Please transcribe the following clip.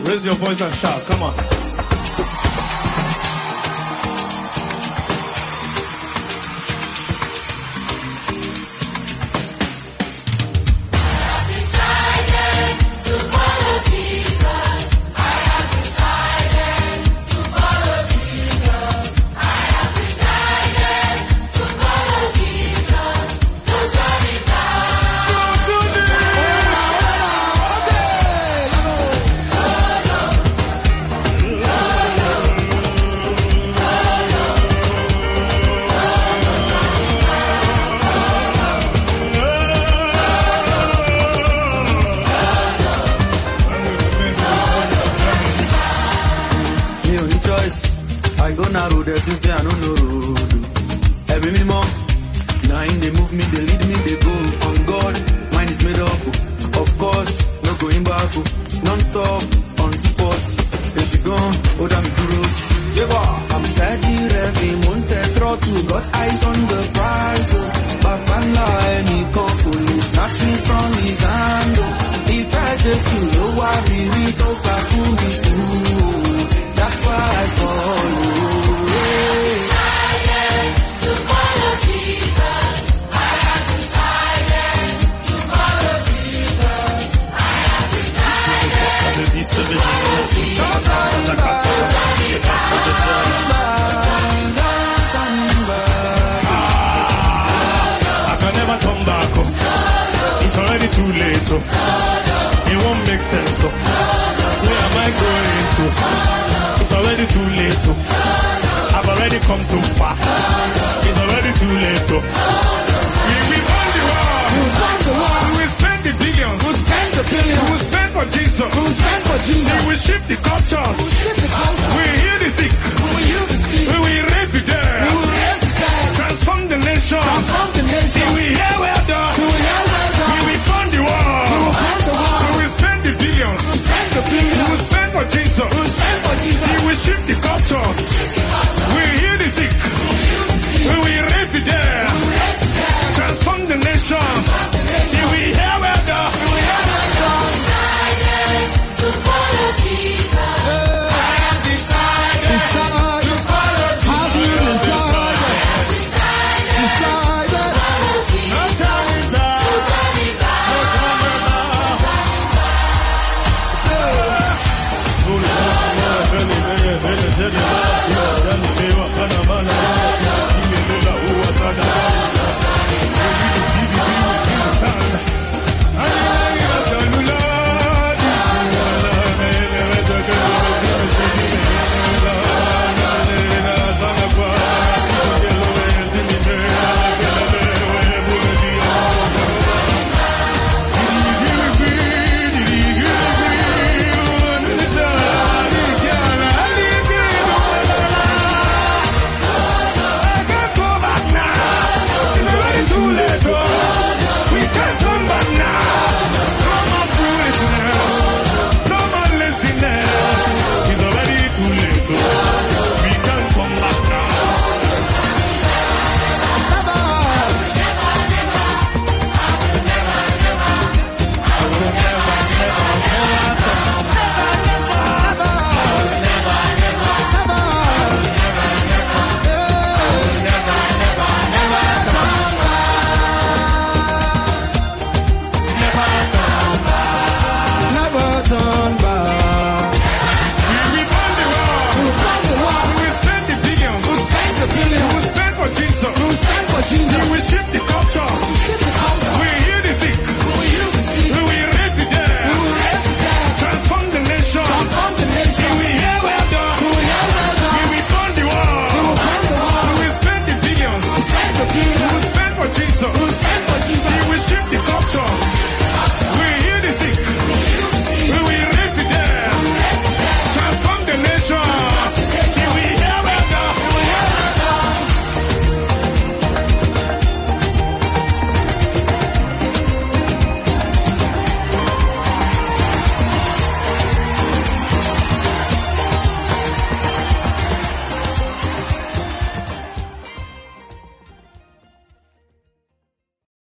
Raise your voice and shout. Come on. I go narrow there since I don't know road. Every me mom, now in they move me, they lead me, they go on God. Mine is made up, of course, no going back, non-stop, on two pots. Then she gone, oh damn it, good. Yeah, I'm steady, revving, Monte throttle, got eyes on the prize. Back and lie, me couple, snatching from his hand. If I just know why we talk about me too, that's why I call you. I can never turn back. It's already too late. It won't make sense. Where am I going to? It's already too late. I've already come too far. It's already too late. We won the war. We will spend the billions. We'll spend the billions. We will spend for Jesus. We will spend for Jesus. We will shift the culture. We will shift the culture. We will heal the sick. We will heal the sick. We will raise the dead. We will raise the dead. Transform the nation. Transform the nation. See, we hear well done. We will hear well done. We will fund the war. We will fund the war. We will spend the billions. We will spend the billions. We will spend for Jesus. We will spend for Jesus. See, we will shift the culture. We will heal the sick. We will raise the dead. Transform the nation. See, we hear well done. We will hear well done. To follow Jesus. I am decided to follow Jesus. Have you decided? I am decided to follow Jesus. No turning back. No turning back. No turning Jesus. We will shift the culture.